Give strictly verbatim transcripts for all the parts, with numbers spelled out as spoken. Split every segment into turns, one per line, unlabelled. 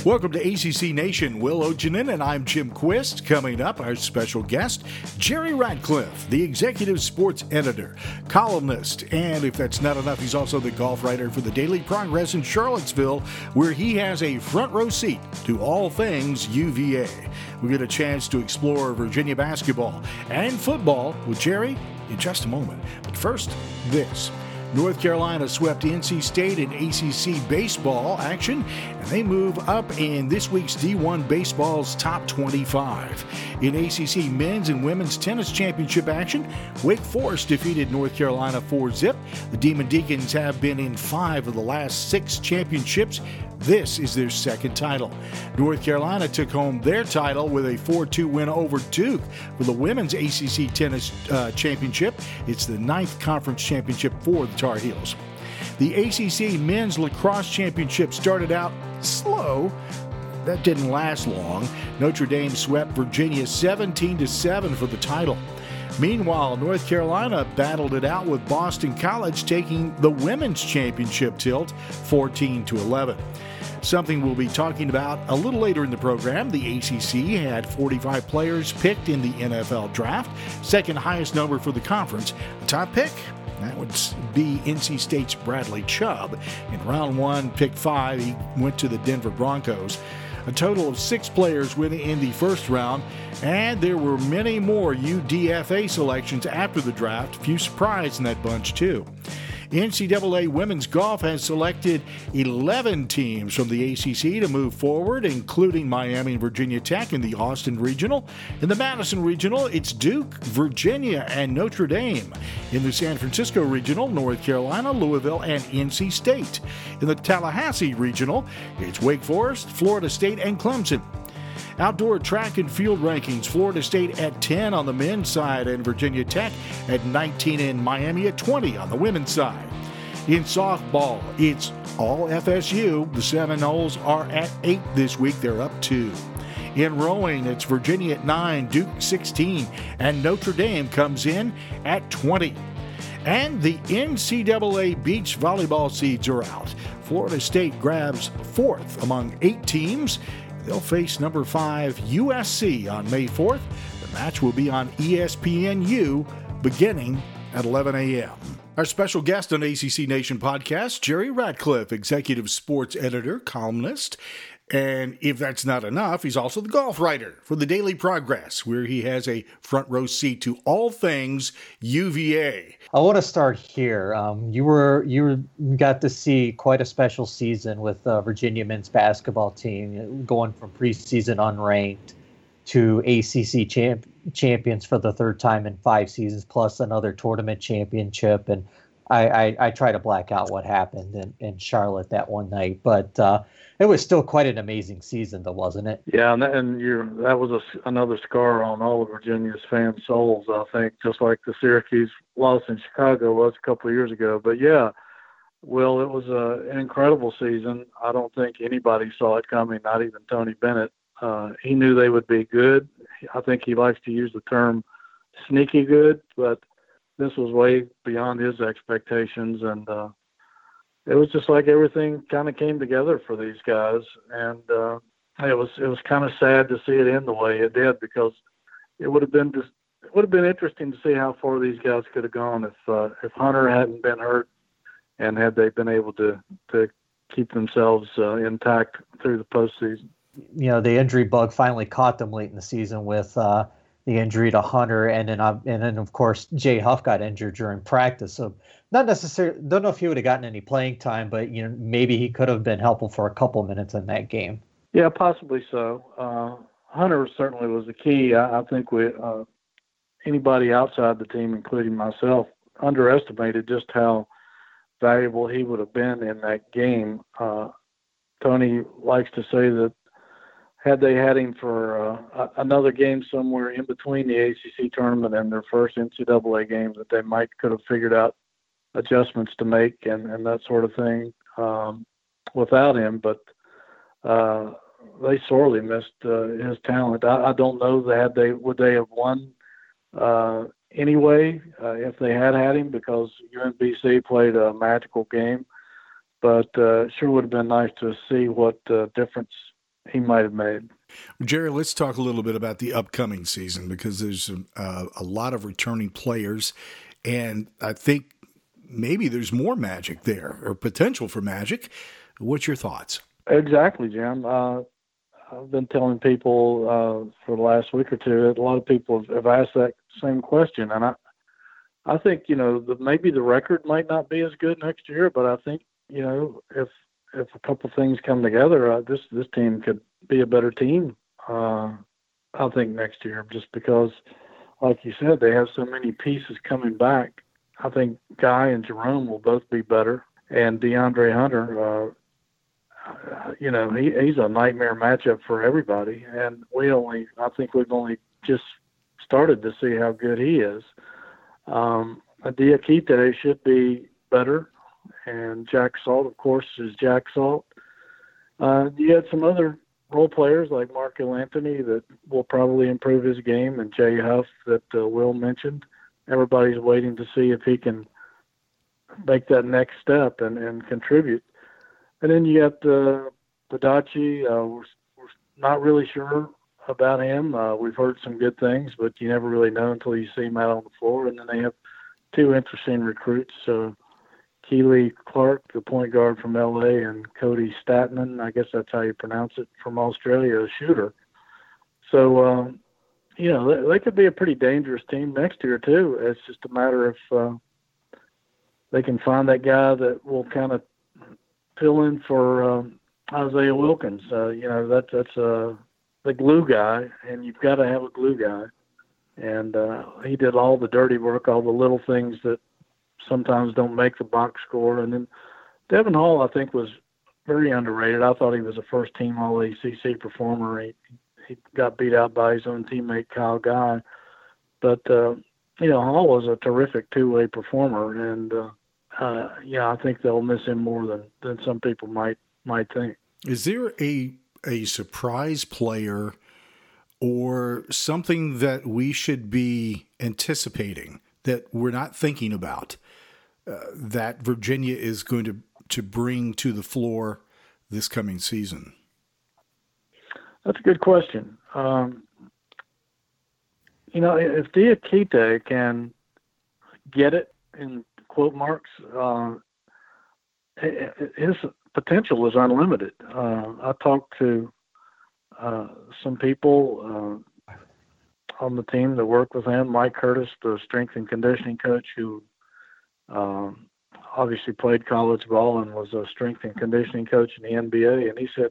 Welcome to A C C Nation. Will Ojanen and I'm Jim Quist. Coming up, our special guest, Jerry Radcliffe, the executive sports editor, columnist, and if that's not enough, he's also the golf writer for the Daily Progress in Charlottesville, where he has a front row seat to all things U V A. We get a chance to explore Virginia basketball and football with Jerry in just a moment. But first, this. North Carolina swept N C State in A C C baseball action, and they move up in this week's D one baseball's top twenty-five. In A C C men's and women's tennis championship action, Wake Forest defeated North Carolina four zip. The Demon Deacons have been in five of the last six championships. This is their second title. North Carolina took home their title with a four two win over Duke for the women's A C C tennis uh, championship. It's the ninth conference championship for the Tar Heels. The A C C men's lacrosse championship started out slow. That didn't last long. Notre Dame swept Virginia seventeen to seven for the title. Meanwhile, North Carolina battled it out with Boston College, taking the women's championship tilt fourteen to eleven. Something we'll be talking about a little later in the program. The A C C had forty-five players picked in the N F L draft, second highest number for the conference. A top pick, that would be N C State's Bradley Chubb. In round one, pick five, he went to the Denver Broncos. A total of six players went in the first round, and there were many more U D F A selections after the draft. Few surprised in that bunch, too. N C double A women's golf has selected eleven teams from the A C C to move forward, including Miami and Virginia Tech in the Austin Regional. In the Madison Regional, it's Duke, Virginia, and Notre Dame. In the San Francisco Regional, North Carolina, Louisville, and N C State. In the Tallahassee Regional, it's Wake Forest, Florida State, and Clemson. Outdoor track and field rankings, Florida State at ten on the men's side and Virginia Tech at nineteen and Miami at twenty on the women's side. In softball, it's all F S U. The Seminoles are at eight this week. They're up two. In rowing, it's Virginia at nine, Duke sixteen, and Notre Dame comes in at twenty. And the N C double A beach volleyball seeds are out. Florida State grabs fourth among eight teams. They'll face number five U S C on May fourth. The match will be on E S P N U beginning at eleven a.m. Our special guest on A C C Nation podcast, Jerry Radcliffe, executive sports editor, columnist. And if that's not enough, he's also the golf writer for the Daily Progress, where he has a front row seat to all things U V A.
I want to start here. Um, you were you got to see quite a special season with uh, Virginia men's basketball team, going from preseason unranked to A C C champ- champions for the third time in five seasons, plus another tournament championship. And I, I, I try to black out what happened in, in Charlotte that one night, but uh, it was still quite an amazing season, though, wasn't it?
Yeah, and, that, and you're, that was a, another scar on all of Virginia's fan souls, I think, just like the Syracuse loss in Chicago was a couple of years ago. But, yeah, Will, it was a, an incredible season. I don't think anybody saw it coming, not even Tony Bennett. Uh, he knew they would be good. I think he likes to use the term sneaky good, but this was way beyond his expectations, and uh, it was just like everything kind of came together for these guys, and uh, it was it was kind of sad to see it end the way it did, because it would have been just it would have been interesting to see how far these guys could have gone if uh, if Hunter hadn't been hurt, and had they been able to to keep themselves uh, intact through the postseason.
You know, the injury bug finally caught them late in the season with uh, the injury to Hunter, and then uh, and then of course Jay Huff got injured during practice. So not necessarily, don't know if he would have gotten any playing time, but you know, maybe he could have been helpful for a couple minutes in that game.
Yeah, possibly so. Uh, Hunter certainly was the key. I, I think we uh, anybody outside the team, including myself, underestimated just how valuable he would have been in that game. Uh, Tony likes to say that had they had him for uh, another game somewhere in between the A C C tournament and their first N C double A game, that they might could have figured out adjustments to make and, and that sort of thing um, without him. But uh, they sorely missed uh, his talent. I, I don't know that had they would they have won uh, anyway uh, if they had had him, because U M B C played a magical game. But uh, it sure would have been nice to see what uh, difference he might have made.
Jerry, let's talk a little bit about the upcoming season because there's uh, a lot of returning players, and I think maybe there's more magic there or potential for magic. What's your thoughts?
Exactly, Jim. Uh, I've been telling people uh, for the last week or two that a lot of people have, have asked that same question, and I, I think you know the, maybe the record might not be as good next year, but I think you know if if a couple things come together, uh, this this team could be a better team. Uh, I think next year, just because, like you said, they have so many pieces coming back. I think Guy and Jerome will both be better, and DeAndre Hunter. Uh, You know, he, he's a nightmare matchup for everybody, and we only, I think we've only just started to see how good he is. Um, Diakite should be better, and Jack Salt, of course, is Jack Salt. Uh, you had some other role players like Marco Anthony that will probably improve his game, and Jay Huff that uh, Will mentioned. Everybody's waiting to see if he can make that next step and, and contribute. And then you got uh, Badachi. Uh, we're, we're not really sure about him. Uh, we've heard some good things, but you never really know until you see him out on the floor. And then they have two interesting recruits, uh, Keely Clark, the point guard from L A, and Cody Statman, I guess that's how you pronounce it, from Australia, a shooter. So, uh, you know, they, they could be a pretty dangerous team next year, too. It's just a matter of uh, they can find that guy that will kind of fill in for um, Isaiah Wilkins. Uh, you know, that, that's uh, the glue guy, and you've got to have a glue guy. And uh, he did all the dirty work, all the little things that sometimes don't make the box score. And then Devin Hall, I think, was very underrated. I thought he was a first-team All A C C performer. He, he got beat out by his own teammate, Kyle Guy. But, uh, you know, Hall was a terrific two-way performer, and uh, Uh, yeah, I think they'll miss him more than, than some people might might think.
Is there a a surprise player or something that we should be anticipating that we're not thinking about uh, that Virginia is going to, to bring to the floor this coming season?
That's a good question. Um, you know, if Diakite can get it in quote marks, uh, his potential is unlimited. Uh, I talked to uh, some people uh, on the team that work with him, Mike Curtis, the strength and conditioning coach, who um, obviously played college ball and was a strength and conditioning coach in the N B A. And he said,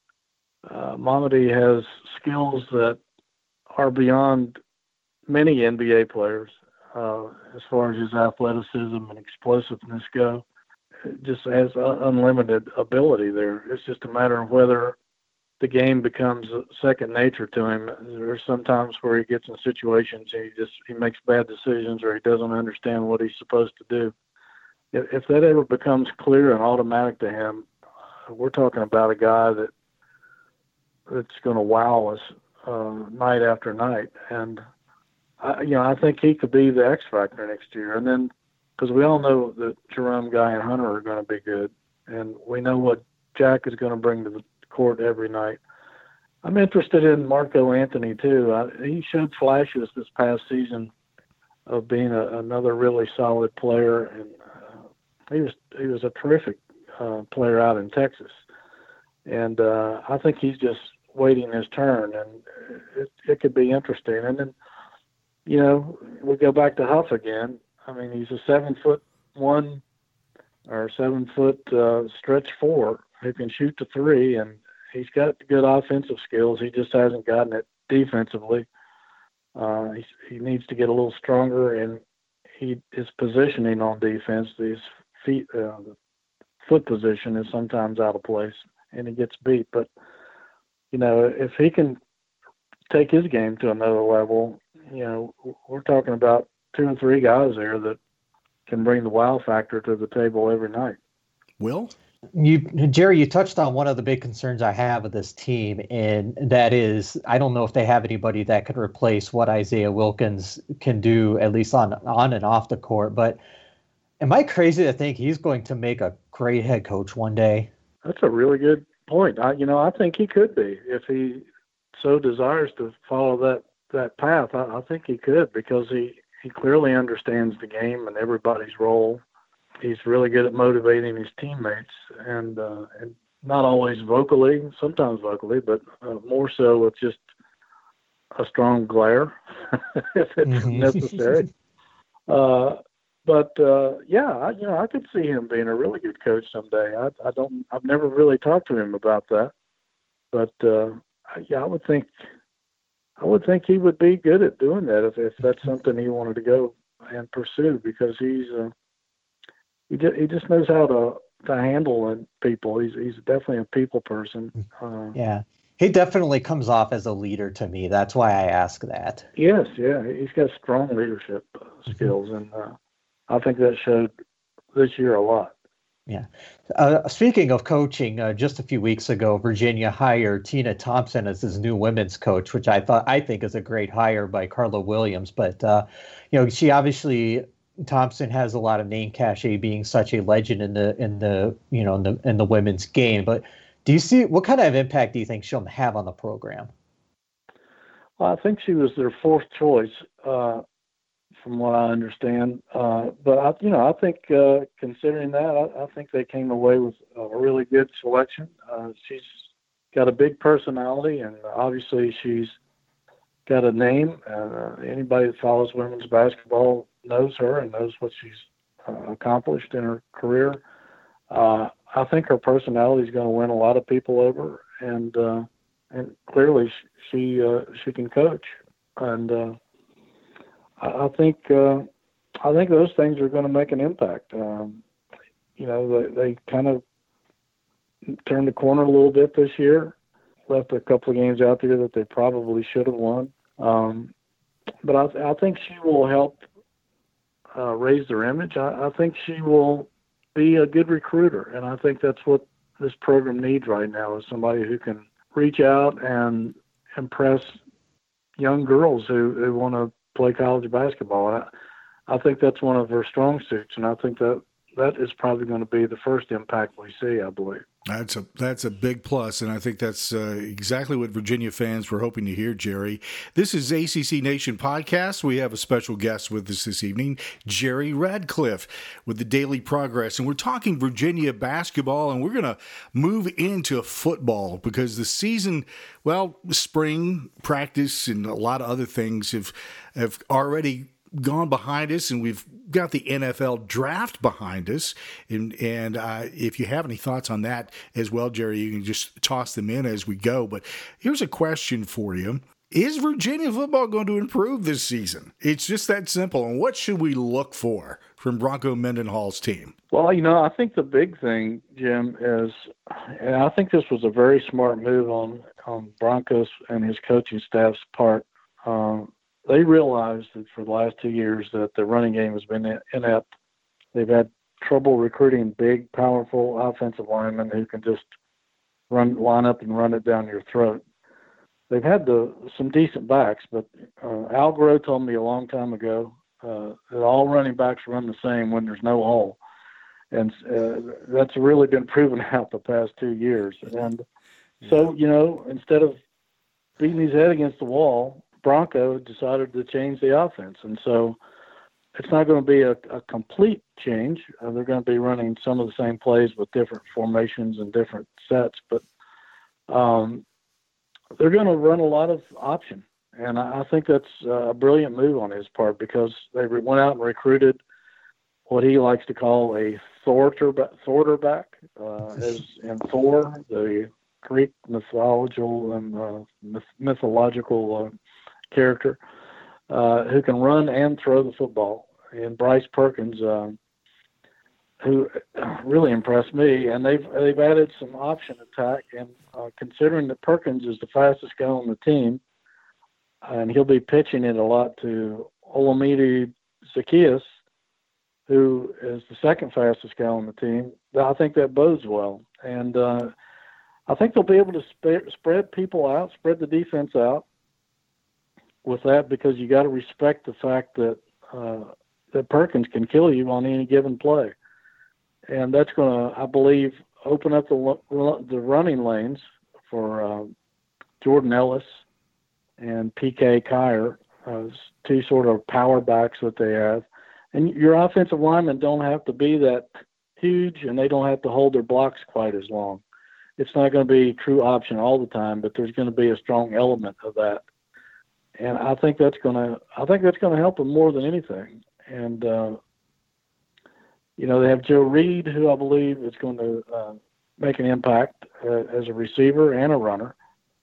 uh, Mamadi has skills that are beyond many N B A players. Uh, as far as his athleticism and explosiveness go, it just has uh, unlimited ability there. It's just a matter of whether the game becomes second nature to him. There's sometimes where he gets in situations and he just he makes bad decisions or he doesn't understand what he's supposed to do. If, if that ever becomes clear and automatic to him, we're talking about a guy that that's going to wow us uh, night after night. And I, you know, I think he could be the X factor next year. And then, because we all know that Jerome, Guy, and Hunter are going to be good, and we know what Jack is going to bring to the court every night. I'm interested in Marco Anthony too. I, he showed flashes this past season of being a, another really solid player, and uh, he was he was a terrific uh, player out in Texas. And uh, I think he's just waiting his turn, and it, it could be interesting. And then, you know, we go back to Huff again. I mean, he's a seven foot one or seven foot uh, stretch four who can shoot the three, and he's got good offensive skills. He just hasn't gotten it defensively. Uh, he, he needs to get a little stronger, and he his positioning on defense, his feet, uh, the foot position is sometimes out of place, and he gets beat. But you know, if he can take his game to another level, you know, we're talking about two or three guys there that can bring the wow factor to the table every night.
Will?
You, Jerry, you touched on one of the big concerns I have with this team, and that is I don't know if they have anybody that could replace what Isaiah Wilkins can do, at least on on and off the court. But am I crazy to think he's going to make a great head coach one day?
That's a really good point. I, you know, I think he could be if he so desires to follow that that path. I, I think he could because he he clearly understands the game and everybody's role. He's really good at motivating his teammates, and uh, and not always vocally, sometimes vocally, but uh, more so with just a strong glare if it's mm-hmm. necessary. uh, but uh, yeah, I, you know, I could see him being a really good coach someday. I, I don't, I've never really talked to him about that, but uh, yeah, I would think, I would think he would be good at doing that if, if that's something he wanted to go and pursue, because he's, uh, he just, he just knows how to, to handle people. He's, he's definitely a people person. Uh,
yeah. He definitely comes off as a leader to me. That's why I ask that.
Yes, yeah, he's got strong leadership uh, skills, and uh, I think that showed this year a lot.
Yeah. Uh, speaking of coaching, uh, just a few weeks ago, Virginia hired Tina Thompson as his new women's coach, which I thought I think is a great hire by Carla Williams. But uh, you know, she obviously Thompson has a lot of name cachet, being such a legend in the in the you know in the in the women's game, but. Do you see what kind of impact do you think she'll have on the program?
Well, I think she was their fourth choice, uh, from what I understand. Uh, but I, you know, I think uh, considering that, I, I think they came away with a really good selection. Uh, she's got a big personality, and obviously she's got a name. Uh, anybody that follows women's basketball knows her and knows what she's uh, accomplished in her career. Uh, I think her personality is going to win a lot of people over, and uh, and clearly she uh, she can coach, and uh, I, I think uh, I think those things are going to make an impact. Um, you know, they, they kind of turned the corner a little bit this year, left a couple of games out there that they probably should have won, um, but I, I think she will help uh, raise their image. I, I think she will be a good recruiter, and I think that's what this program needs right now, is somebody who can reach out and impress young girls who, who want to play college basketball. I, I think that's one of her strong suits, and I think that that is probably going to be the first impact we see, I believe.
That's a that's a big plus, and I think that's uh, exactly what Virginia fans were hoping to hear, Jerry. This is A C C Nation Podcast. We have a special guest with us this evening, Jerry Radcliffe, with the Daily Progress, and we're talking Virginia basketball, and we're going to move into football because the season, well, spring practice and a lot of other things have have already gone behind us, and we've got the N F L draft behind us. And and uh, if you have any thoughts on that as well, Jerry, you can just toss them in as we go. But here's a question for you. Is Virginia football going to improve this season? It's just that simple. And what should we look for from Bronco Mendenhall's team?
Well, you know, I think the big thing, Jim, is, and I think this was a very smart move on, on Bronco's and his coaching staff's part. Um, They realized that for the last two years that the running game has been inept. They've had trouble recruiting big, powerful offensive linemen who can just run, line up and run it down your throat. They've had the, some decent backs, but uh, Al Groh told me a long time ago uh, that all running backs run the same when there's no hole. And uh, that's really been proven out the past two years. And so, you know, instead of beating his head against the wall, Bronco decided to change the offense. And so it's not going to be a, a complete change. Uh, they're going to be running some of the same plays with different formations and different sets, but um, they're going to run a lot of option. And I, I think that's a brilliant move on his part, because they went out and recruited what he likes to call a Thorterback, uh, as in Thor, the Greek mythological and uh, myth- mythological uh, character, uh, who can run and throw the football. And Bryce Perkins, uh, who really impressed me. And they've they've added some option attack. And uh, considering that Perkins is the fastest guy on the team, and he'll be pitching it a lot to Olamide Zaccheaus, who is the second fastest guy on the team, I think that bodes well. And uh, I think they'll be able to sp- spread people out, spread the defense out with that, because you got to respect the fact that uh, that Perkins can kill you on any given play. And that's going to, I believe, open up the the running lanes for uh, Jordan Ellis and P K Kier, uh, two sort of power backs that they have. And your offensive linemen don't have to be that huge, and they don't have to hold their blocks quite as long. It's not going to be true option all the time, but there's going to be a strong element of that. And I think that's going to, I think that's going to help them more than anything. And, uh, you know, they have Joe Reed, who I believe is going to uh, make an impact uh, as a receiver and a runner.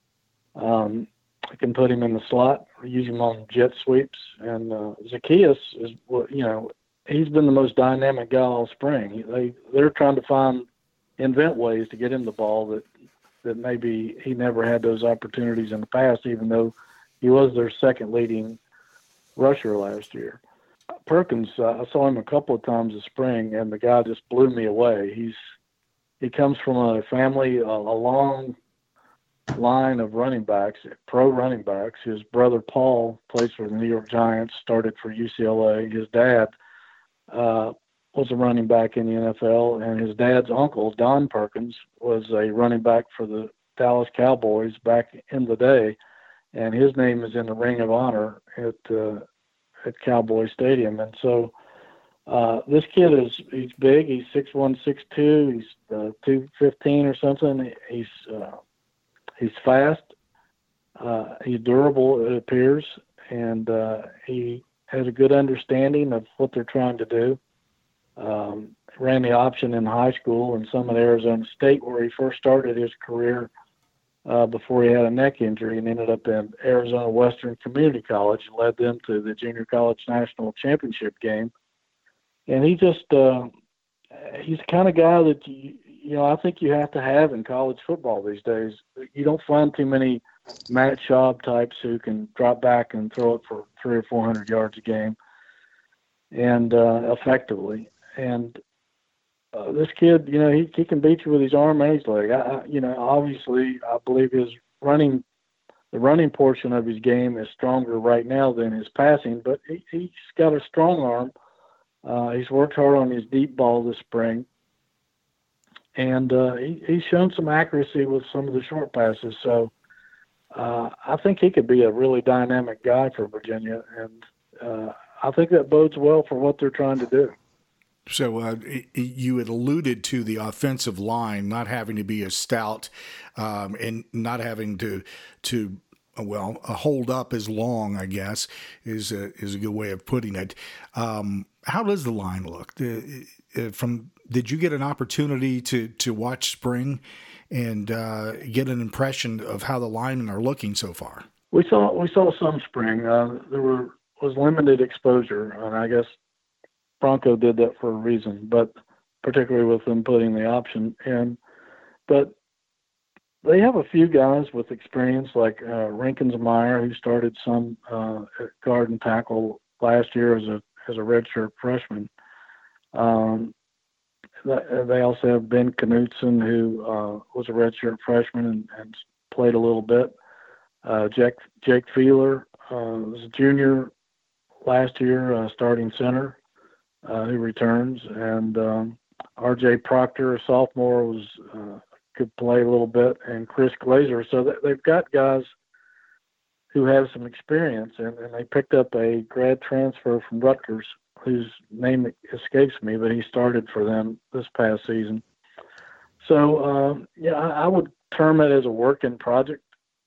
Um, I can put him in the slot or use him on jet sweeps. And uh, Zacchaeus is, you know, he's been the most dynamic guy all spring. They, they're trying to find, invent ways to get him the ball that, that maybe he never had those opportunities in the past, even though he was their second leading rusher last year. Perkins, uh, I saw him a couple of times this spring, and the guy just blew me away. He's he comes from a family, a, a long line of running backs, pro running backs. His brother Paul plays for the New York Giants, started for U C L A. His dad uh, was a running back in the N F L, and his dad's uncle, Don Perkins, was a running back for the Dallas Cowboys back in the day, and his name is in the Ring of Honor at uh, at Cowboy Stadium. And so uh, this kid is he's big. He's six one, six two. He's uh, two fifteen or something. He's uh, he's fast. Uh, he's durable, it appears, and uh, he has a good understanding of what they're trying to do. Um, ran the option in high school and some at Arizona State, where he first started his career uh, before he had a neck injury, and ended up in Arizona Western Community College and led them to the Junior College National Championship game. And he just uh, he's the kind of guy that you, you know I think you have to have in college football these days. You don't find too many Matt Schaub types who can drop back and throw it for three or four hundred yards a game, and uh, effectively. And uh, this kid, you know, he he can beat you with his arm and his leg. I, I, you know, obviously, I believe his running, the running portion of his game is stronger right now than his passing. But he, he's got a strong arm. Uh, he's worked hard on his deep ball this spring, and uh, he, he's shown some accuracy with some of the short passes. So uh, I think he could be a really dynamic guy for Virginia, and uh, I think that bodes well for what they're trying to do.
So uh, you had alluded to the offensive line not having to be as stout um, and not having to to well hold up as long, I guess, is a, is a good way of putting it. Um, how does the line look? Uh, from did you get an opportunity to to watch spring and uh, get an impression of how the linemen are looking so far?
We saw we saw some spring. Uh, there were was limited exposure, and I guess Bronco did that for a reason, but particularly with them putting the option in. But they have a few guys with experience, like uh, Rinkensmeyer, who started some uh, at guard and tackle last year as a as a redshirt freshman. Um, they also have Ben Knutson, who uh, was a redshirt freshman and, and played a little bit. Uh, Jake Jake Feeler uh, was a junior last year, uh, starting center. Uh, who returns, and um, R J Proctor, a sophomore, was uh, could play a little bit, and Chris Glazer. So th- they've got guys who have some experience, and, and they picked up a grad transfer from Rutgers, whose name escapes me, but he started for them this past season. So uh, yeah, I, I would term it as a working project,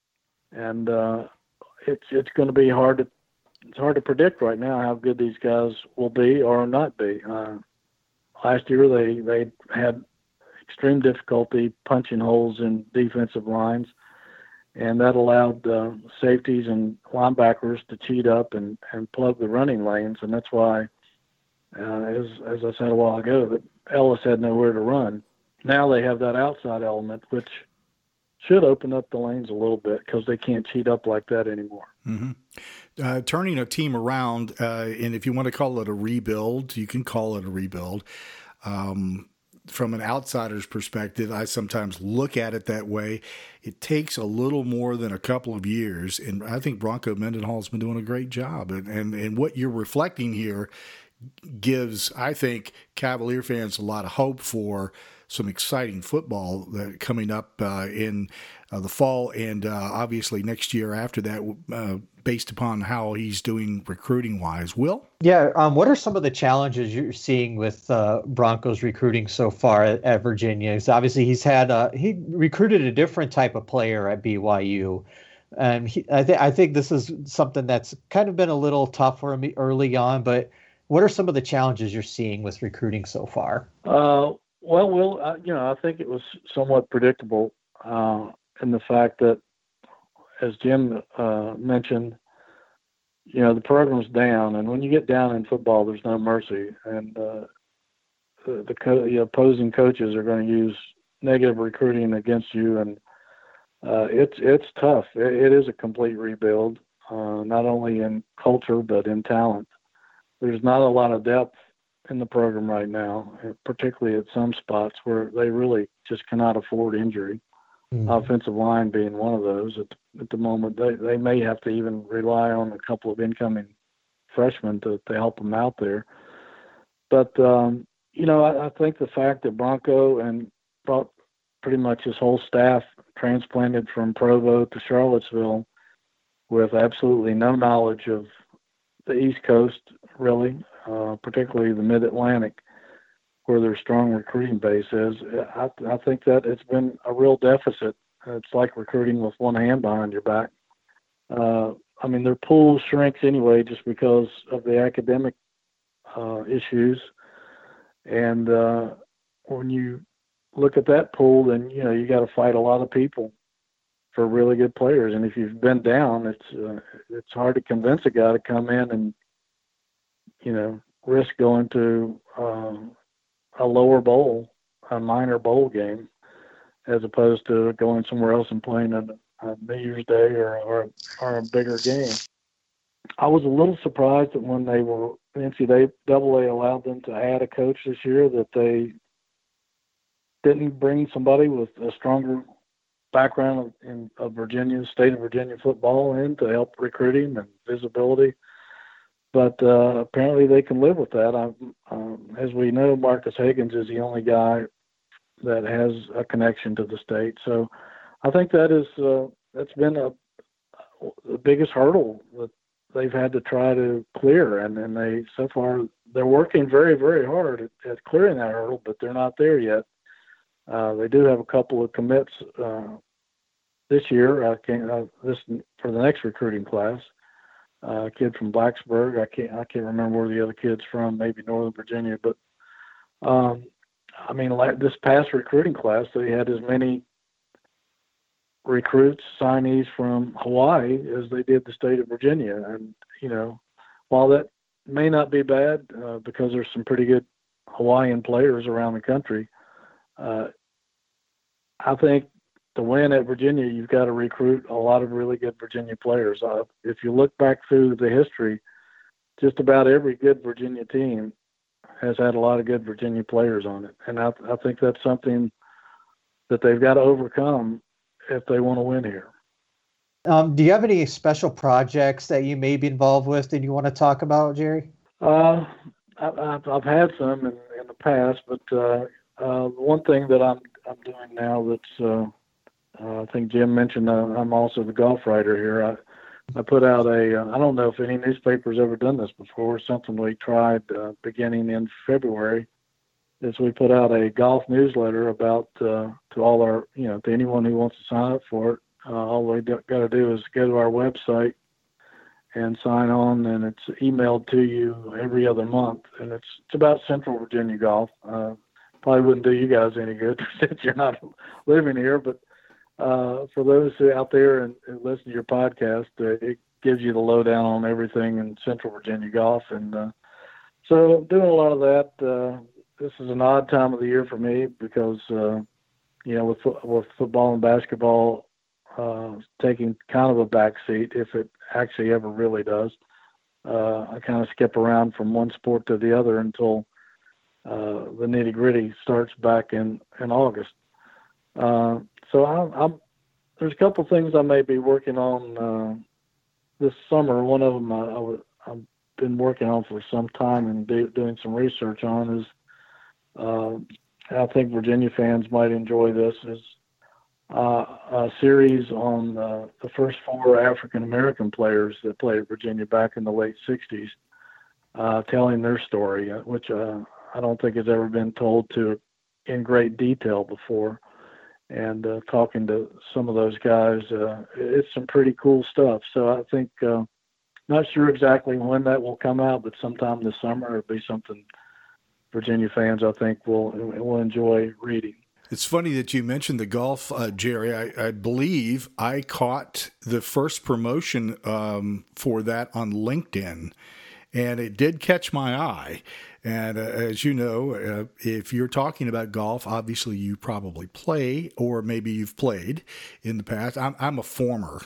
and uh, it's it's going to be hard to. It's hard to predict right now how good these guys will be or not be. Uh, last year they, they had extreme difficulty punching holes in defensive lines, and that allowed uh, safeties and linebackers to cheat up and, and plug the running lanes, and that's why, uh, as, as I said a while ago, that Ellis had nowhere to run. Now they have that outside element, which should open up the lanes a little bit because they can't cheat up like that anymore.
Mm-hmm. Uh, turning a team around, uh, and if you want to call it a rebuild, you can call it a rebuild. Um, from an outsider's perspective, I sometimes look at it that way. It takes a little more than a couple of years, and I think Bronco Mendenhall's been doing a great job. And, and, and what you're reflecting here gives, I think, Cavalier fans a lot of hope for some exciting football that coming up uh, in uh, the fall and uh, obviously next year after that, uh, based upon how he's doing recruiting-wise. Will?
Yeah, um, what are some of the challenges you're seeing with uh, Broncos recruiting so far at, at Virginia? Because obviously he's had a, he recruited a different type of player at B Y U. And he, I, th- I think this is something that's kind of been a little tough for him early on, but what are some of the challenges you're seeing with recruiting so far?
Uh, well, Will, uh, you know, I think it was somewhat predictable uh, in the fact that, as Jim uh, mentioned, you know, the program's down, and when you get down in football, there's no mercy, and uh, the, the, co- the opposing coaches are going to use negative recruiting against you, and uh, it's it's tough. It, it is a complete rebuild, uh, not only in culture but in talent. There's not a lot of depth in the program right now, particularly at some spots where they really just cannot afford injury. Mm-hmm. Offensive line being one of those. At, at the moment, they, they may have to even rely on a couple of incoming freshmen to, to help them out there. But, um, you know, I, I think the fact that Bronco and brought pretty much his whole staff transplanted from Provo to Charlottesville with absolutely no knowledge of the East Coast, really, uh, particularly the Mid-Atlantic, where their strong recruiting base is. I, I think that it's been a real deficit. It's like recruiting with one hand behind your back. Uh, I mean, their pool shrinks anyway just because of the academic uh, issues. And uh, when you look at that pool, then, you know, you got to fight a lot of people for really good players. And if you've been down, it's uh, it's hard to convince a guy to come in and, you know, risk going to um, a lower bowl, a minor bowl game, as opposed to going somewhere else and playing a, a New Year's Day or, or or a bigger game. I was a little surprised that when they were N C double A allowed them to add a coach this year, that they didn't bring somebody with a stronger background of, in of Virginia, state of Virginia football in to help recruiting and visibility. But uh, apparently they can live with that. Um, um, as we know, Marcus Higgins is the only guy that has a connection to the state. So I think that is uh, that's been a, the biggest hurdle that they've had to try to clear. And, and they so far they're working very, very hard at, at clearing that hurdle, but they're not there yet. Uh, they do have a couple of commits uh, this year. I can't, uh, this for the next recruiting class. Uh, a kid from Blacksburg. I can't I can't remember where the other kid's from. Maybe Northern Virginia. But um, I mean, like this past recruiting class, they had as many recruits, signees from Hawaii as they did the state of Virginia. And you know, while that may not be bad uh, because there's some pretty good Hawaiian players around the country. Uh, I think to win at Virginia, you've got to recruit a lot of really good Virginia players. Uh, if you look back through the history, just about every good Virginia team has had a lot of good Virginia players on it. And I, I think that's something that they've got to overcome if they want to win here.
Um, do you have any special projects that you may be involved with that you want to talk about, Jerry?
Uh, I, I've, I've had some in, in the past, but uh, uh, one thing that I'm I'm doing now that's uh, uh, I think Jim mentioned uh, I'm also the golf writer here. I I put out a uh, I don't know if any newspaper's ever done this before. Something we tried uh, beginning in February is we put out a golf newsletter about uh, to all our you know to anyone who wants to sign up for it. Uh, all they got to do is go to our website and sign on, and it's emailed to you every other month. And it's it's about Central Virginia golf. Uh, probably wouldn't do you guys any good since you're not living here, but uh, for those who out there and, and listen to your podcast, uh, it gives you the lowdown on everything in Central Virginia golf. And uh, so I'm doing a lot of that. Uh, this is an odd time of the year for me because, uh, you know, with, with football and basketball uh, taking kind of a back seat, if it actually ever really does, uh, I kind of skip around from one sport to the other until uh, the nitty gritty starts back in, in August. Uh, so I'm, I'm, there's a couple things I may be working on uh, this summer. One of them I, I, I've been working on for some time and do, doing some research on is uh, I think Virginia fans might enjoy this, is uh, a series on uh, the first four African-American players that played at Virginia back in the late sixties, uh, telling their story, which uh, I don't think has ever been told to in great detail before. And uh, talking to some of those guys, uh, it's some pretty cool stuff. So I think, uh, not sure exactly when that will come out, but sometime this summer it'll be something Virginia fans, I think, will will enjoy reading.
It's funny that you mentioned the golf, uh, Jerry. I, I believe I caught the first promotion um, for that on LinkedIn, and it did catch my eye. And uh, as you know, uh, if you're talking about golf, obviously you probably play, or maybe you've played in the past. I'm, I'm a former.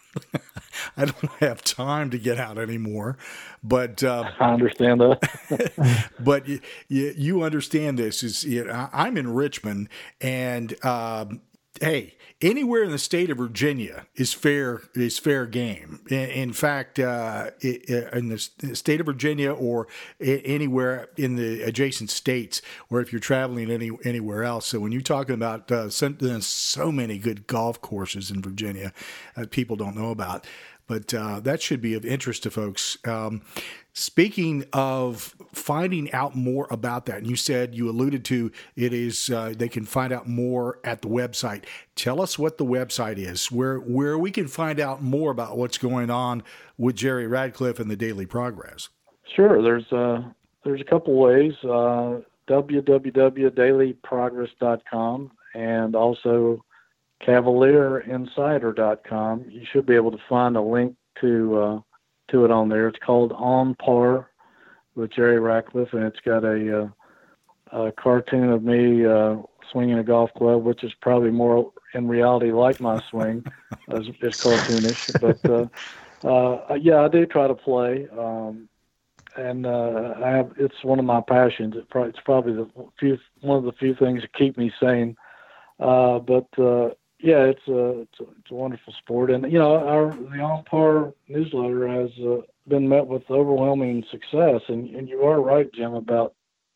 I don't have time to get out anymore, but uh,
I understand that.
but you, you understand this is you know, I'm in Richmond, and um, hey, anywhere in the state of Virginia is fair is fair game. In, in fact, uh, in the state of Virginia or anywhere in the adjacent states, or if you're traveling any anywhere else. So when you're talking about uh, so, so many good golf courses in Virginia that people don't know about, but uh, that should be of interest to folks. Um, Speaking of finding out more about that, and you said you alluded to it is uh, they can find out more at the website. Tell us what the website is, where where we can find out more about what's going on with Jerry Radcliffe and the Daily Progress.
Sure, there's uh, there's a couple ways. Uh, w w w dot daily progress dot com and also cavalier insider dot com. You should be able to find a link to. Uh, to it on there. It's called On Par with Jerry Radcliffe, and it's got a, uh, a cartoon of me uh, swinging a golf club, which is probably more in reality like my swing. as It's cartoonish, but uh, uh, yeah, I do try to play, um, and uh, I have. It's one of my passions. It probably, it's probably the few one of the few things that keep me sane. Uh, but uh, Yeah, it's a, it's a it's a wonderful sport, and you know our the On Par newsletter has uh, been met with overwhelming success, and, and you are right, Jim, about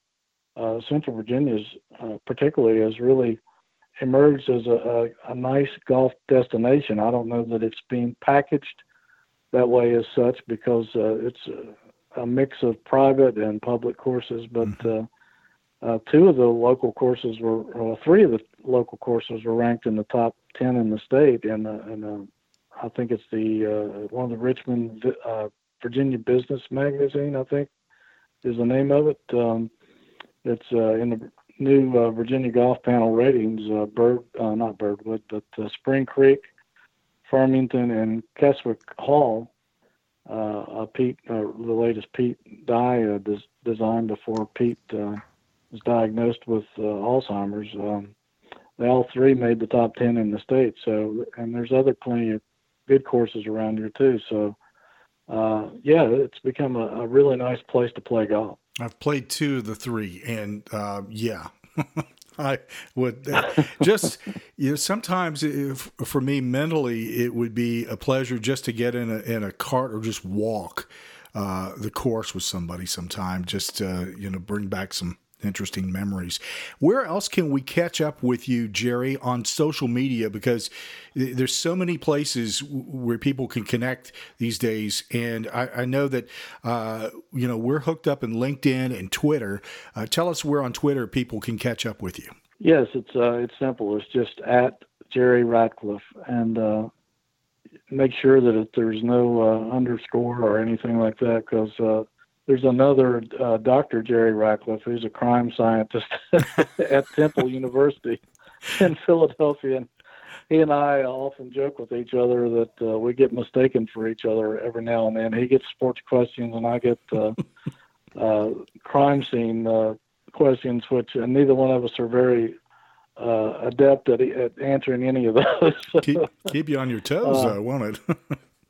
uh, Central Virginia's uh, particularly has really emerged as a, a, a nice golf destination. I don't know that it's being packaged that way as such because uh, it's a, a mix of private and public courses, but. Uh, Uh, two of the local courses were, well, three of the local courses were ranked in the top ten in the state, and, uh, and uh, I think it's the uh, one of the Richmond, uh, Virginia Business Magazine, I think, is the name of it. Um, it's uh, in the new uh, Virginia Golf Panel ratings. Uh, Bird, uh, not Birdwood, but uh, Spring Creek, Farmington, and Keswick Hall. Uh, uh, Pete, uh, the latest Pete Dye uh, des- designed before Pete. Uh, was diagnosed with uh, Alzheimer's. Um, they all three made the top ten in the state. So, and there's other plenty of good courses around here too. So, uh, yeah, it's become a, a really nice place to play golf.
I've played two of the three, and uh, yeah, I would uh, just you know sometimes if, for me mentally it would be a pleasure just to get in a in a cart or just walk uh, the course with somebody sometime, just uh, you know bring back some interesting memories. Where else can we catch up with you, Jerry, on social media? Because there's so many places where people can connect these days. And I, I know that, uh, you know, we're hooked up in LinkedIn and Twitter. Uh, tell us where on Twitter people can catch up with you.
Yes, it's uh, it's simple. It's just at Jerry Radcliffe. And uh, make sure that if there's no uh, underscore or anything like that, because uh, there's another uh, Doctor Jerry Radcliffe, who's a crime scientist at Temple University in Philadelphia. And he and I often joke with each other that uh, we get mistaken for each other every now and then. He gets sports questions, and I get uh, uh, crime scene uh, questions, which and neither one of us are very uh, adept at, at answering any of those.
keep, keep you on your toes, uh, though, won't it?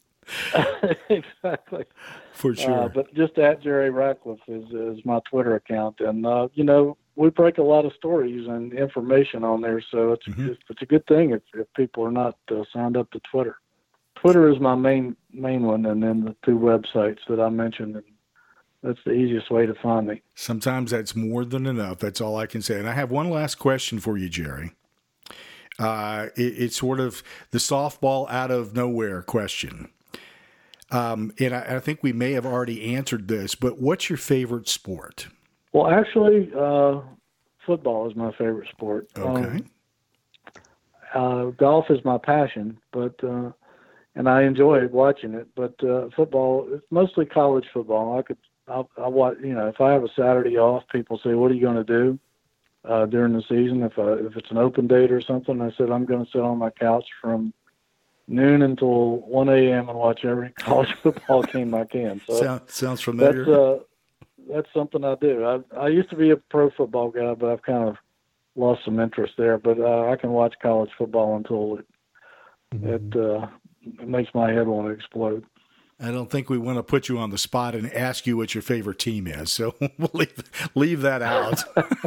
Exactly.
For sure.
Uh, but just at Jerry Radcliffe is, is my Twitter account. And, uh, you know, we break a lot of stories and information on there. So it's, mm-hmm. it's, it's a good thing if, if people are not uh, signed up to Twitter. Twitter is my main main one, and then the two websites that I mentioned. And that's the easiest way to find me.
Sometimes that's more than enough. That's all I can say. And I have one last question for you, Jerry. Uh, it, it's sort of the softball out of nowhere question. Um, and I, I think we may have already answered this, but what's your favorite sport?
Well, actually, uh, football is my favorite sport.
Okay.
Um, uh, golf is my passion, but uh, and I enjoy watching it. But uh, football, it's mostly college football. I could, I, I watch. You know, if I have a Saturday off, people say, "What are you going to do uh, during the season?" If I, if it's an open date or something, I said, "I'm going to sit on my couch from noon until one a.m. and watch every college football game I can." So
Sound, sounds familiar.
That's uh, that's something I do. I I used to be a pro football guy, but I've kind of lost some interest there. But uh, I can watch college football until it mm-hmm. it, uh, it makes my head want to explode.
I don't think we want to put you on the spot and ask you what your favorite team is, so we'll leave leave that out.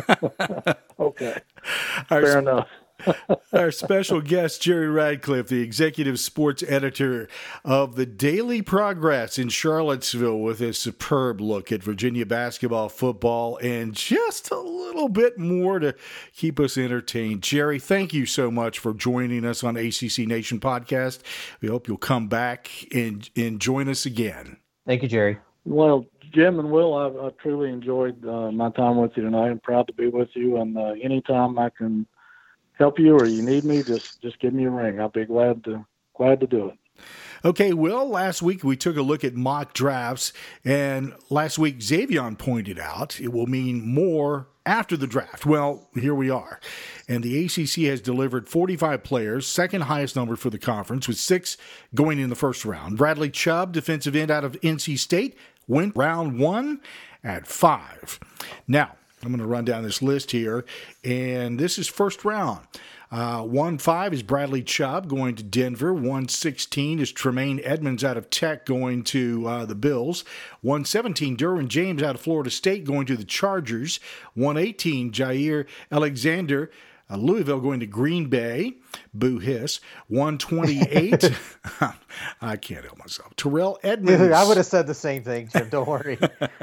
Okay,
Our,
fair enough.
Our special guest, Jerry Radcliffe, the executive sports editor of the Daily Progress in Charlottesville, with a superb look at Virginia basketball, football, and just a little bit more to keep us entertained. Jerry, thank you so much for joining us on A C C Nation Podcast. We hope you'll come back and, and join us again.
Thank you, Jerry.
Well, Jim and Will, I've, I've truly enjoyed uh, my time with you tonight. I'm proud to be with you, and uh, anytime I can help you or you need me, just just give me a ring. I'll be glad to glad to do it.
Okay, Will, last week we took a look at mock drafts, and last week Xavion pointed out it will mean more after the draft. Well, here we are. And the A C C has delivered forty-five players, second highest number for the conference, with six going in the first round. Bradley Chubb, defensive end out of N C State, went round one at five. Now, I'm going to run down this list here, and this is first round. Uh, one five is Bradley Chubb going to Denver. one sixteen is Tremaine Edmonds out of Tech going to uh, the Bills. one seventeen, Derwin James out of Florida State going to the Chargers. one eighteen, Jair Alexander, uh, Louisville going to Green Bay. Boo hiss. one twenty-eight. I can't help myself. Terrell Edmonds.
I would have said the same thing, Jim. Don't worry.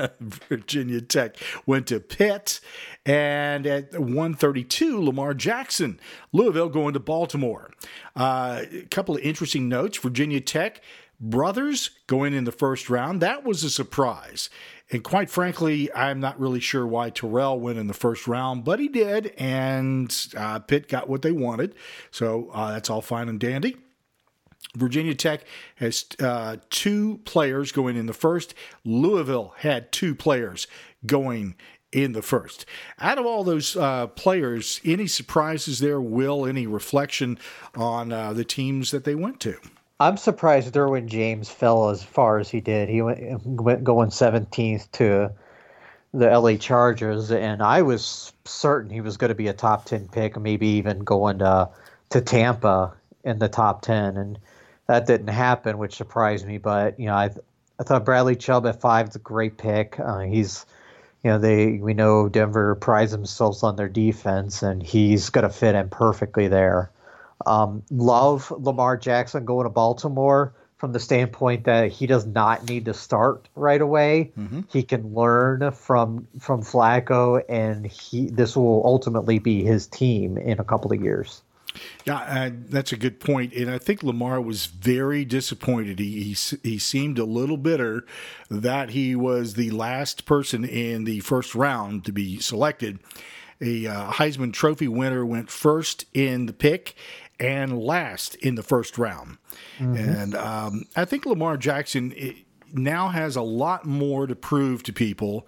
Virginia Tech went to Pitt. And at one thirty-two, Lamar Jackson, Louisville going to Baltimore. Uh, a couple of interesting notes. Virginia Tech brothers going in the first round. That was a surprise. And quite frankly, I'm not really sure why Terrell went in the first round, but he did, and uh, Pitt got what they wanted. So uh, that's all fine and dandy. Virginia Tech has uh, two players going in the first. Louisville had two players going in the first. Out of all those uh, players, any surprises there, Will? Any reflection on uh, the teams that they went to?
I'm surprised Derwin James fell as far as he did. He went, went going seventeenth to the L A Chargers, and I was certain he was going to be a top ten pick, maybe even going to, to Tampa in the top ten, and that didn't happen, which surprised me. But you know, I I thought Bradley Chubb at five is a great pick. Uh, he's you know they we know Denver prides themselves on their defense, and he's going to fit in perfectly there. Um, love Lamar Jackson going to Baltimore from the standpoint that he does not need to start right away. Mm-hmm. He can learn from from Flacco, and he this will ultimately be his team in a couple of years.
Yeah, uh, that's a good point. And I think Lamar was very disappointed. He, he he seemed a little bitter that he was the last person in the first round to be selected. A uh, Heisman Trophy winner went first in the pick and last in the first round. Mm-hmm. And um, I think Lamar Jackson now has a lot more to prove to people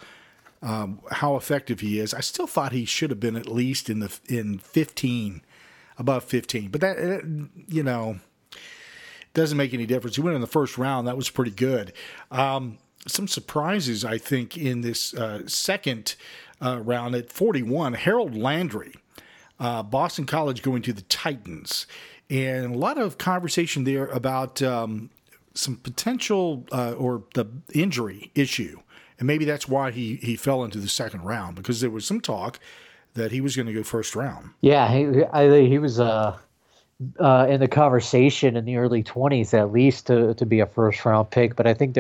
um, how effective he is. I still thought he should have been at least in the in fifteen, above fifteen. But that, you know, doesn't make any difference. He went in the first round. That was pretty good. Um, some surprises, I think, in this uh, second uh, round at forty-one. Harold Landry. Uh, Boston College going to the Titans, and a lot of conversation there about um, some potential uh, or the injury issue, and maybe that's why he, he fell into the second round, because there was some talk that he was going to go first round.
Yeah, he I, he was uh, uh, in the conversation in the early twenties at least to to be a first round pick, but I think there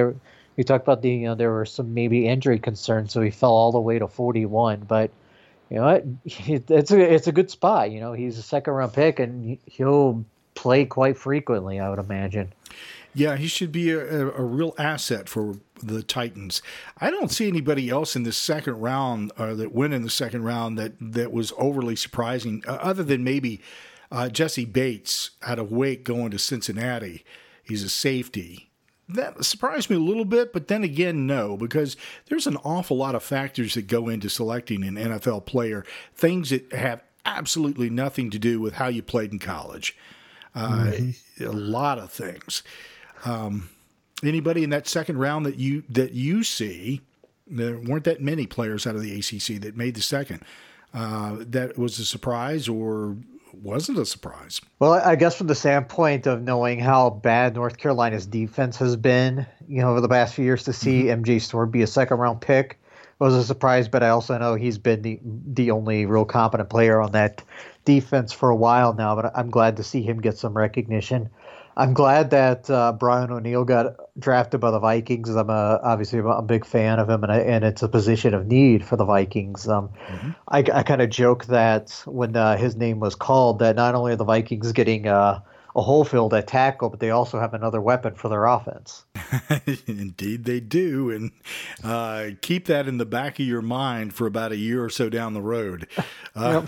We talked about the, you know, there were some maybe injury concerns, so he fell all the way to forty-one. But you know what? It's a it's a good spot. You know, he's a second round pick, and he'll play quite frequently, I would imagine.
Yeah, he should be a, a real asset for the Titans. I don't see anybody else in the second round uh, that went in the second round that, that was overly surprising, uh, other than maybe uh, Jesse Bates out of Wake going to Cincinnati. He's a safety. That surprised me a little bit, but then again, no, because there's an awful lot of factors that go into selecting an N F L player, things that have absolutely nothing to do with how you played in college. Uh, mm-hmm. A lot of things. Um, anybody in that second round that you that you see, there weren't that many players out of the A C C that made the second. Uh, that was a surprise or wasn't a surprise?
Well, I guess from the standpoint of knowing how bad North Carolina's defense has been, you know, over the past few years, to see mm-hmm. M J Stewart be a second round pick was a surprise. But I also know he's been the the only real competent player on that defense for a while now. But I'm glad to see him get some recognition. I'm glad that uh, Brian O'Neill got drafted by the Vikings. I'm a, obviously a big fan of him, and, I, and it's a position of need for the Vikings. Um, mm-hmm. I, I kind of joke that when uh, his name was called, that not only are the Vikings getting uh, a hole filled at tackle, but they also have another weapon for their offense.
Indeed they do, and uh, keep that in the back of your mind for about a year or so down the road. Uh,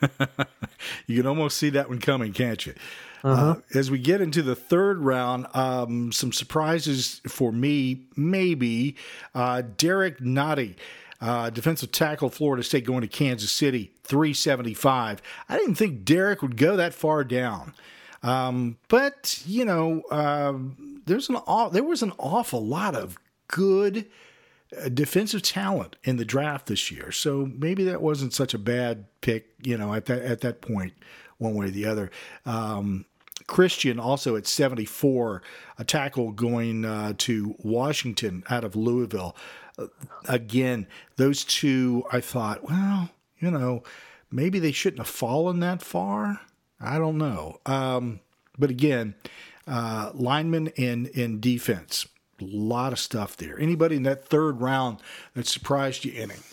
you can almost see that one coming, can't you? Uh-huh. Uh, as we get into the third round, um, some surprises for me, maybe. Uh, Derek Nottie, uh, defensive tackle, Florida State, going to Kansas City, three seventy-five. I didn't think Derek would go that far down. Um, but, you know, uh, there's an there was an awful lot of good uh, defensive talent in the draft this year. So maybe that wasn't such a bad pick, you know, at that, at that point, one way or the other. Um, Christian also at seventy-four, a tackle going uh, to Washington out of Louisville. Uh, again, those two, I thought, well, you know, maybe they shouldn't have fallen that far. I don't know. Um, but again, uh, linemen and, and defense, a lot of stuff there. Anybody in that third round that surprised you any?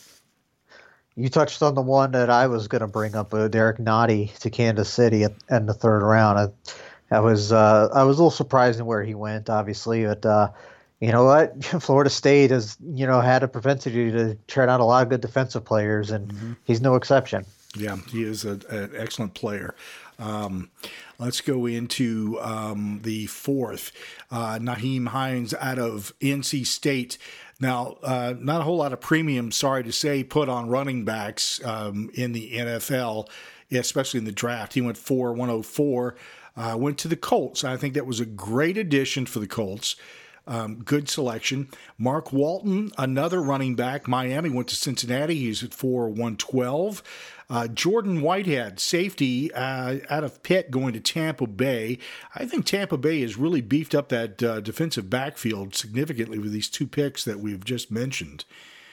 You touched on the one that I was going to bring up, uh, Derek Nottie to Kansas City at, in the third round. I, I was uh, I was a little surprised in where he went, obviously, but uh, you know what? Florida State has, you know, had a propensity to turn out a lot of good defensive players, and mm-hmm. he's no exception.
Yeah, he is a, an excellent player. Um, let's go into um, the fourth. Uh, Nyheim Hines out of N C State. Now, uh, not a whole lot of premium, sorry to say, put on running backs um, in the N F L, especially in the draft. He went four one oh four, uh, went to the Colts. I think that was a great addition for the Colts. Um, good selection. Mark Walton, another running back. Miami went to Cincinnati. He's at four one twelve. Uh, Jordan Whitehead, safety uh, out of Pitt, going to Tampa Bay. I think Tampa Bay has really beefed up that uh, defensive backfield significantly with these two picks that we've just mentioned.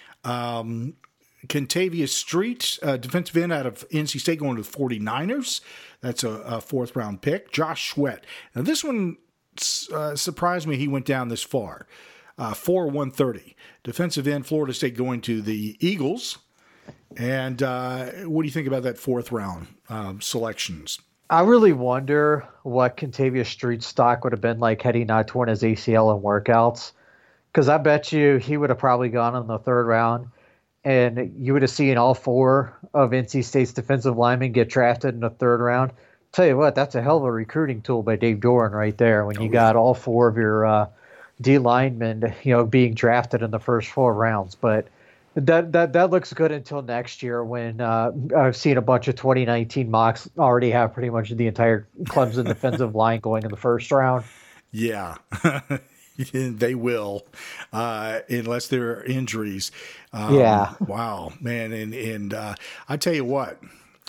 Um, Kentavious Street, uh, defensive end out of N C State, going to the forty-niners. That's a, a fourth-round pick. Josh Sweat. Now, this one uh, surprised me he went down this far. Uh, four one thirty. Defensive end, Florida State, going to the Eagles. And uh, what do you think about that fourth round um, selections?
I really wonder what Kentavious Street's stock would have been like had he not torn his A C L in workouts. Because I bet you he would have probably gone in the third round, and you would have seen all four of N C State's defensive linemen get drafted in the third round. Tell you what, that's a hell of a recruiting tool by Dave Doran right there when you oh, got yeah. all four of your uh, D linemen, you know, being drafted in the first four rounds. But That that that looks good until next year when uh, I've seen a bunch of twenty nineteen mocks already have pretty much the entire Clemson defensive line going in the first round.
Yeah, they will, uh, unless there are injuries. Um,
yeah.
Wow, man, and and uh, I tell you what,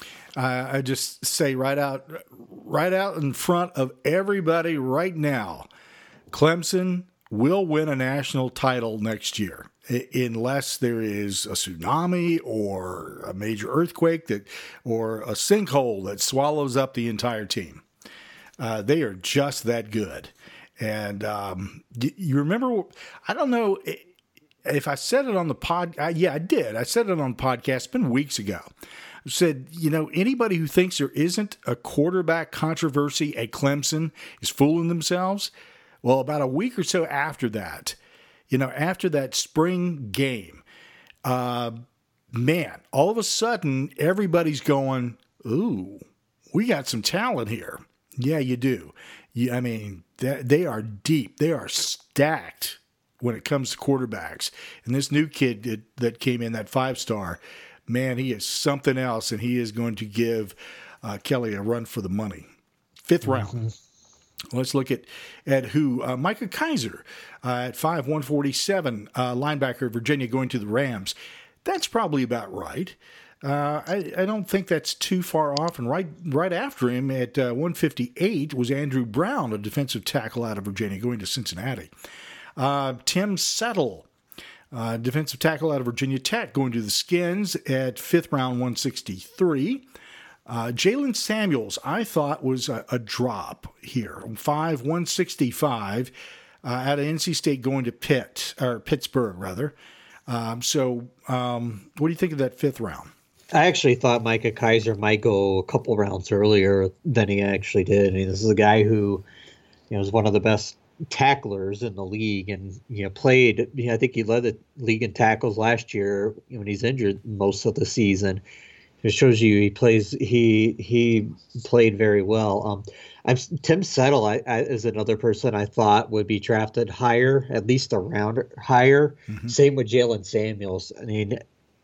I, I just say right out, right out in front of everybody right now, Clemson will win a national title next year, unless there is a tsunami or a major earthquake that, or a sinkhole that swallows up the entire team. Uh, they are just that good. And um, you, you remember, I don't know if I said it on the pod. Uh, yeah, I did. I said it on the podcast. It's been weeks ago. I said, you know, anybody who thinks there isn't a quarterback controversy at Clemson is fooling themselves. Well, about a week or so after that, you know, after that spring game, uh, man, all of a sudden, everybody's going, ooh, we got some talent here. Yeah, you do. Yeah, I mean, they are deep. They are stacked when it comes to quarterbacks. And this new kid that, that came in, that five-star, man, he is something else, and he is going to give uh, Kelly a run for the money. Fifth round. Mm-hmm. Let's look at, at who. Uh, Micah Kiser uh, at five one forty-seven, uh, linebacker, Virginia, going to the Rams. That's probably about right. Uh, I, I don't think that's too far off. And right right after him at uh, one fifty-eight was Andrew Brown, a defensive tackle out of Virginia, going to Cincinnati. Uh, Tim Settle, uh, defensive tackle out of Virginia Tech, going to the Skins at fifth round, one sixty-three. Uh, Jalen Samuels, I thought was a, a drop here, five one sixty-five, uh, out of N C State, going to Pitt or Pittsburgh rather. Um, so, um, what do you think of that fifth round?
I actually thought Micah Kiser might go a couple rounds earlier than he actually did. I mean, this is a guy who, you know, is one of the best tacklers in the league, and you know, played. You know, I think he led the league in tackles last year when he's injured most of the season. It shows you he plays. He he played very well. Um, I'm Tim Settle I, I, is another person I thought would be drafted higher, at least a round higher. Mm-hmm. Same with Jalen Samuels. I mean,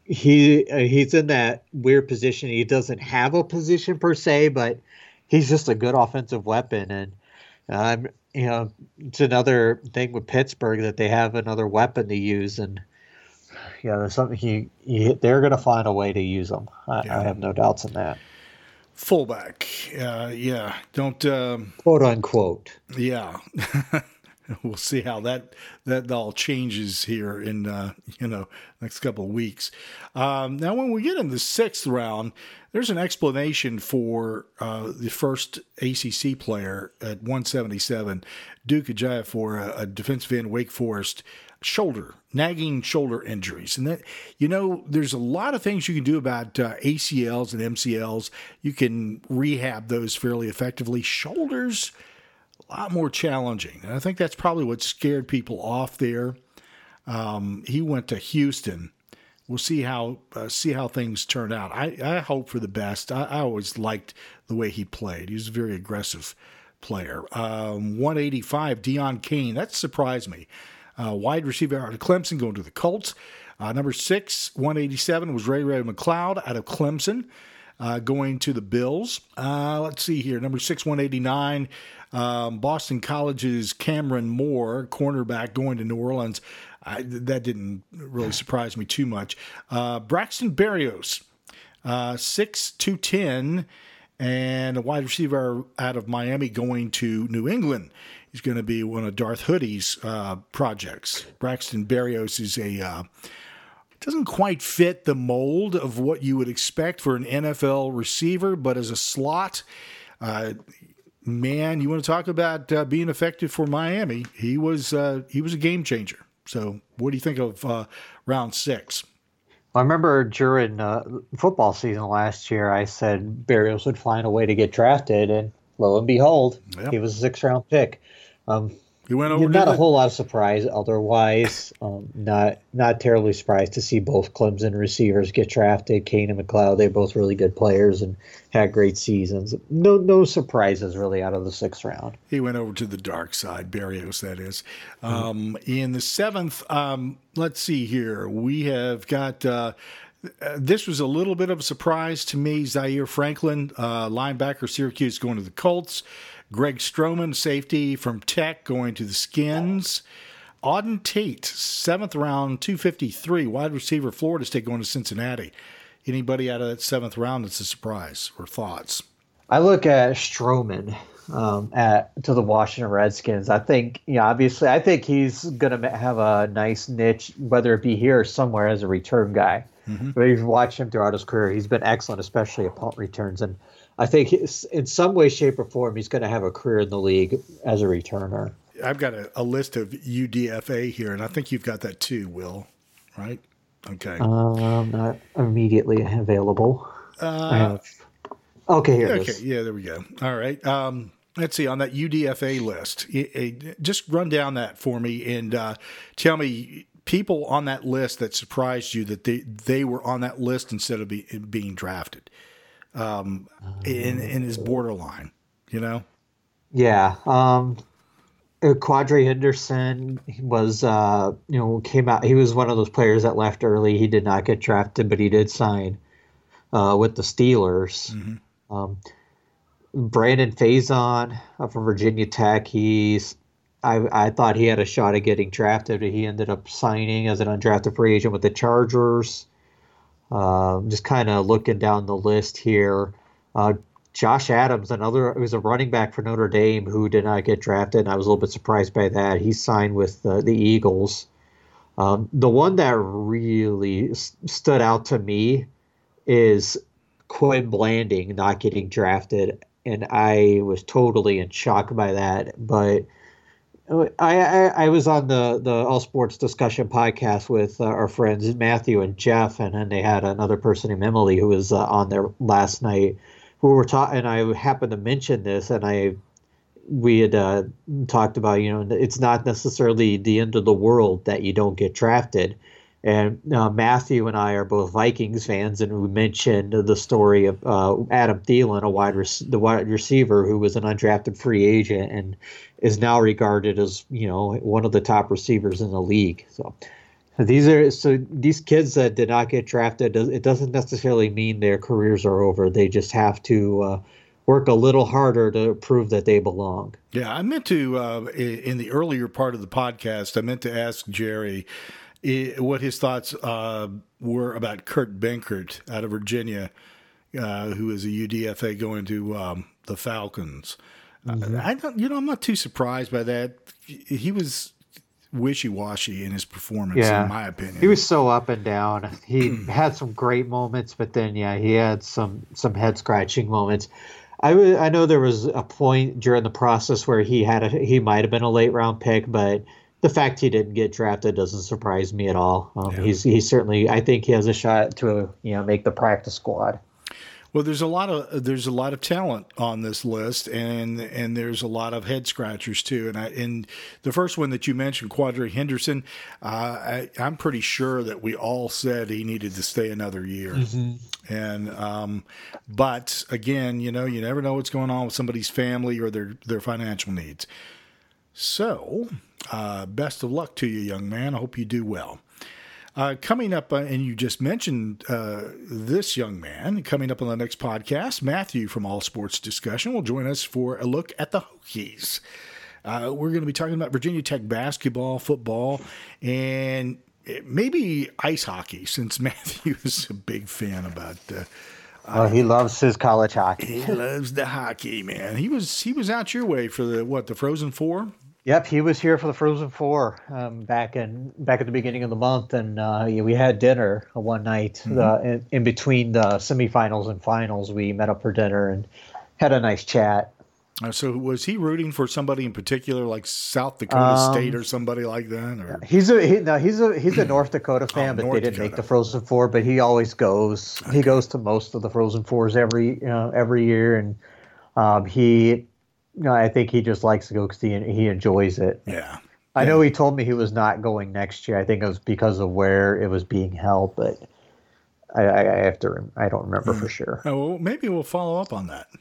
he uh, he's in that weird position. He doesn't have a position per se, but he's just a good offensive weapon. And um, you know, it's another thing with Pittsburgh that they have another weapon to use. And yeah, there's something he, he they're going to find a way to use them. I, yeah. I have no doubts in that.
Fullback, uh, yeah, don't um,
quote unquote.
Yeah, we'll see how that that all changes here in uh, you know next couple of weeks. Um, now, when we get in the sixth round, there's an explanation for uh, the first A C C player at one seventy-seven, Duke Ejiofor, a, a defensive end, Wake Forest. Shoulder, nagging shoulder injuries. And that, you know, there's a lot of things you can do about uh, A C Ls and M C Ls. You can rehab those fairly effectively. Shoulders, a lot more challenging. And I think that's probably what scared people off there. Um, he went to Houston. We'll see how uh, see how things turn out. I, I hope for the best. I, I always liked the way he played. He was a very aggressive player. Um, one eighty-five, Deion Kane. That surprised me. Uh, wide receiver out of Clemson, going to the Colts. Uh, number six, one eighty-seven, was Ray Ray McCloud out of Clemson, uh, going to the Bills. Uh, let's see here. Number six, one eighty-nine, um, Boston College's Cameron Moore, cornerback, going to New Orleans. I, that didn't really surprise me too much. Uh, Braxton Berrios, uh, six two ten, and a wide receiver out of Miami, going to New England. He's going to be one of Darth Hoodie's uh, projects. Braxton Berrios is a uh, doesn't quite fit the mold of what you would expect for an N F L receiver, but as a slot, uh, man, you want to talk about uh, being effective for Miami? He was uh, he was a game changer. So, what do you think of uh, round six?
I remember during uh, football season last year, I said Berrios would find a way to get drafted, and lo and behold, yep. He was a six-round pick. Um,
he went over.
Not
a
the... whole lot of surprise otherwise. Um, not not terribly surprised to see both Clemson receivers get drafted. Kane and McCloud, they're both really good players and had great seasons. No no surprises really out of the sixth round.
He went over to the dark side, Berrios, that is. Um, mm-hmm. In the seventh, um, let's see here. We have got. Uh, Uh, this was a little bit of a surprise to me. Zaire Franklin, uh, linebacker, Syracuse, going to the Colts. Greg Stroman, safety from Tech, going to the Skins. Auden Tate, seventh round, two fifty-three, wide receiver, Florida State, going to Cincinnati. Anybody out of that seventh round that's a surprise or thoughts?
I look at Stroman um, at to the Washington Redskins. I think, you know, obviously, I think he's going to have a nice niche, whether it be here or somewhere, as a return guy. Mm-hmm. But you've watched him throughout his career. He's been excellent, especially at punt returns. And I think in some way, shape, or form, he's going to have a career in the league as a returner.
I've got a, a list of U D F A here, and I think you've got that too, Will. Right? Okay.
Um, not immediately available.
Uh,
I have. Okay, here it
okay.
is.
Yeah, there we go. All right. Um, let's see on that U D F A list. It, it, just run down that for me and uh, tell me people on that list that surprised you that they they were on that list instead of be, being drafted. Um, in in his borderline, you know.
Yeah. Um, Quadri Henderson was, uh, you know, came out. He was one of those players that left early. He did not get drafted, but he did sign uh, with the Steelers. Mm-hmm. Um, Brandon Faison uh, from Virginia Tech. He's, I, I thought he had a shot at getting drafted, but he ended up signing as an undrafted free agent with the Chargers. Uh, just kind of looking down the list here. Uh, Josh Adams, another, it was a running back for Notre Dame who did not get drafted, and I was a little bit surprised by that. He signed with uh, the Eagles. Um, the one that really s- stood out to me is Quinn Blanding not getting drafted, and I was totally in shock by that. But I, I, I was on the, the All Sports Discussion podcast with uh, our friends Matthew and Jeff, and then they had another person named Emily who was uh, on there last night. We were talking, and I happened to mention this, and I we had uh, talked about, you know, it's not necessarily the end of the world that you don't get drafted. And uh, Matthew and I are both Vikings fans, and we mentioned the story of uh, Adam Thielen, a wide rec- the wide receiver who was an undrafted free agent and is now regarded as, you know, one of the top receivers in the league. So. These are so these kids that did not get drafted, it doesn't necessarily mean their careers are over. They just have to uh, work a little harder to prove that they belong.
Yeah, I meant to, uh, in the earlier part of the podcast, I meant to ask Jerry what his thoughts uh, were about Kurt Benkert out of Virginia, uh, who is a U D F A going to um, the Falcons. Mm-hmm. I don't, you know, I'm not too surprised by that. He was wishy-washy in his performance, yeah. in my opinion.
He was so up and down. He had some great moments, but then, yeah, he had some some head-scratching moments. I, w- I know there was a point during the process where he had a, he might have been a late-round pick, but the fact he didn't get drafted doesn't surprise me at all. Um, yeah. He's he certainly, I think he has a shot to, you know, make the practice squad.
Well, there's a lot of there's a lot of talent on this list, and and there's a lot of head scratchers too. And I and the first one that you mentioned, Quadri Henderson, uh, I, I'm pretty sure that we all said he needed to stay another year. Mm-hmm. And um, but again, you know, you never know what's going on with somebody's family or their their financial needs. So, uh, best of luck to you, young man. I hope you do well. Uh, coming up, uh, and you just mentioned uh, this young man, coming up on the next podcast, Matthew from All Sports Discussion will join us for a look at the Hokies. Uh, we're going to be talking about Virginia Tech basketball, football, and maybe ice hockey, since Matthew is a big fan about uh,
well, he loves his college hockey.
He loves the hockey, man. He was he was out your way for the, what, the Frozen Four?
Yep, he was here for the Frozen Four um, back in back at the beginning of the month, and uh, yeah, we had dinner one night mm-hmm. uh, in, in between the semifinals and finals. We met up for dinner and had a nice chat.
Uh, so, was he rooting for somebody in particular, like South Dakota um, State or somebody like that? Or
he's a he, no, he's a he's a North Dakota fan, oh, but North they didn't Dakota. make the Frozen Four. But he always goes. Okay. He goes to most of the Frozen Fours every you know, every year, and um, he. No, I think he just likes to go because he, he enjoys it.
Yeah.
I
yeah.
know he told me he was not going next year. I think it was because of where it was being held, but I, I, I have to. I don't remember mm. for sure.
Oh, well, maybe we'll follow up on that.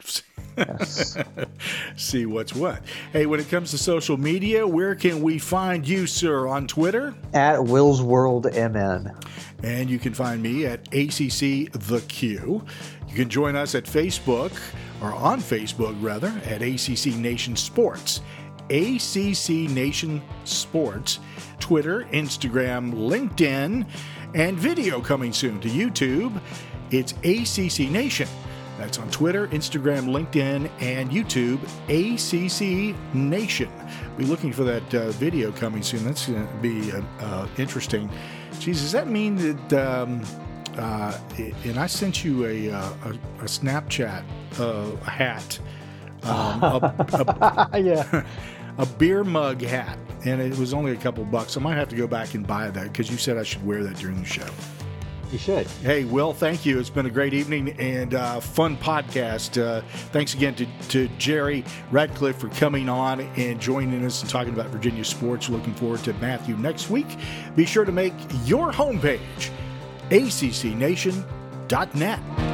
Yes.
See what's what. Hey, when it comes to social media, where can we find you, sir? On Twitter?
At Will's World M N.
And you can find me at A C C The Q. You can join us at Facebook, or on Facebook, rather, at A C C Nation Sports. A C C Nation Sports. Twitter, Instagram, LinkedIn, and video coming soon to YouTube. It's A C C Nation. That's on Twitter, Instagram, LinkedIn, and YouTube, A C C Nation. Be looking for that uh, video coming soon. That's going to be uh, uh, interesting. Geez, does that mean that... Um, Uh, and I sent you a a, a Snapchat uh, a hat. Um, a, a,
yeah.
a beer mug hat, and it was only a couple bucks. I might have to go back and buy that because you said I should wear that during the show.
You should.
Hey, Will, thank you. It's been a great evening and uh, fun podcast. Uh, thanks again to, to Jerry Radcliffe for coming on and joining us and talking about Virginia sports. Looking forward to Matthew next week. Be sure to make your homepage A C C nation dot net.